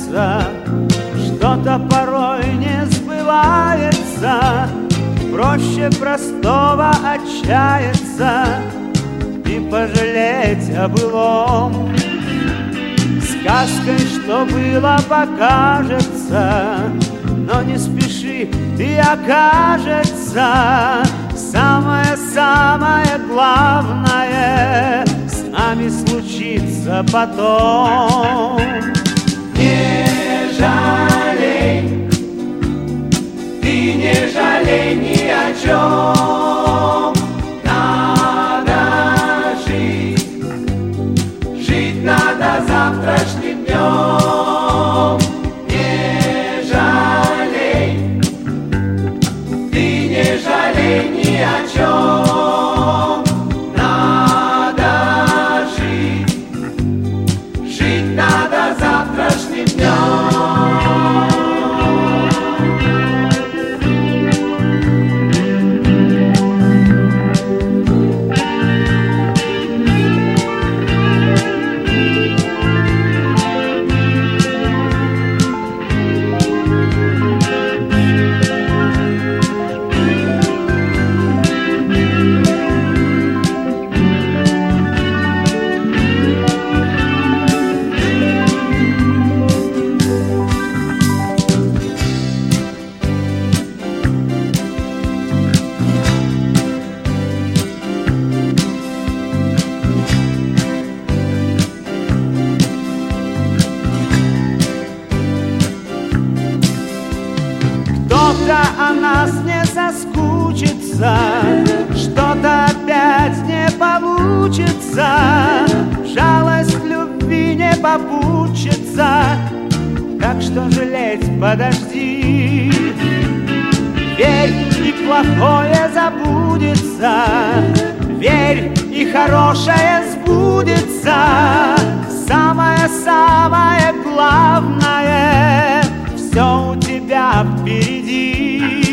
кажется, что-то порой не сбывается. Проще простого отчаяться и пожалеть о былом. Сказкой, что было, покажется, но не спеши, и окажется самое-самое главное с нами случится потом. Не жалей, ты не жалей ни о чем. Надо жить, жить надо завтрашним днем. Не жалей, ты не жалей ни о чем. Надо жить, жить надо завтрашним днем. Кто-то о нас не соскучится, что-то опять не получится, жалость любви не попутчица, так что жалеть подожди. Верь, и плохое забудется, верь, и хорошее сбудется. Самое-самое главное все у тебя впереди.